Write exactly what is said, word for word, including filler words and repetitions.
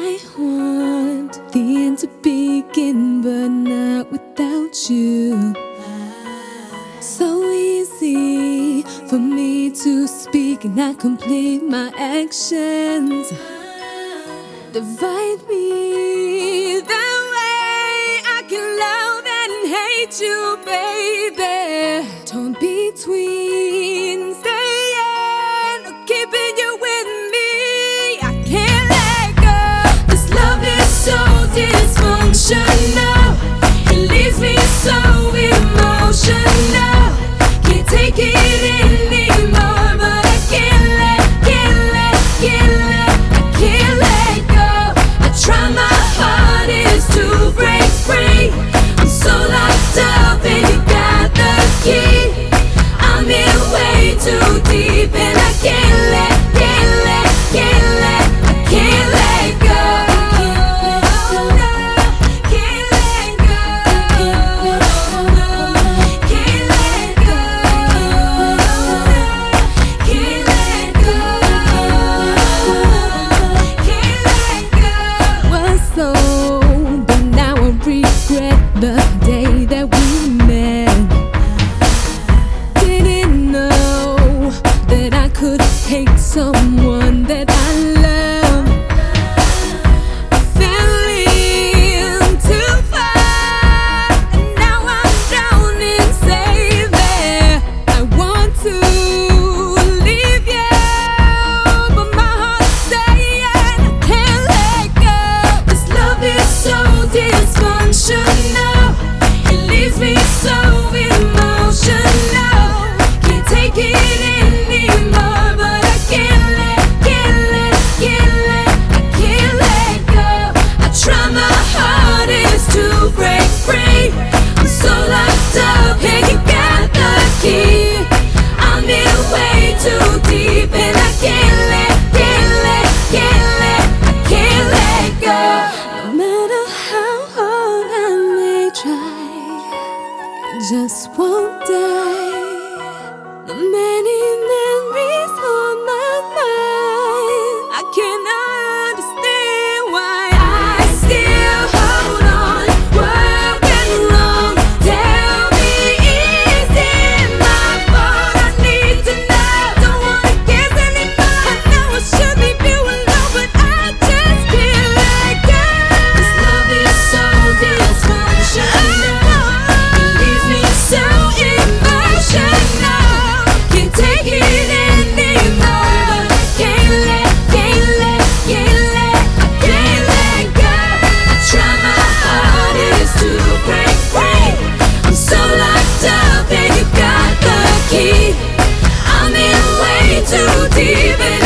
I want the end to begin, but not without you. So easy for me to speak and not complete my actions. Divide me that way. I can love and hate you, baby. Torn between staying or keeping you with me. I can't let go. This love is so dysfunctional. It leaves me so emotional. Can't take it anymore, but I can't let, can't let, can't let, I can't let go. I try my hardest to break free. I'm so locked up and you got the key. I'm in way too deep and I can't let, can't let, can't let, I can't let go. Can't let go. Can't let go. Can't let go. Can't let go. Was so, but now I regret the day that we met. Didn't know that I could hate someone that I love. I fell in too far, and now I'm drowning, save it. I want to leave you, but my heart's saying I can't let go. This love is so dysfunctional. It leaves me so emotional. Can't take it anymore, but I can't let, can't let, can't let, I can't let go. I try my hardest to break free. I'm so locked up and you got the key. I'm in way too deep and I can't let, can't let, can't let, I can't let go. No matter how hard I may try, it just won't die. The many memories on my mind, I cannot understand why I still hold on. What went wrong? Tell me, is it my fault? I need to know. Don't wanna guess anymore. I know I should leave you alone, but I just can't let go. This love is so dysfunctional. It leaves me so emotional. Can't take it anymore. Can't let, can't let, can't let, I can't let go. I try my hardest to break free. I'm so locked up and you got the key. I'm in way too deep and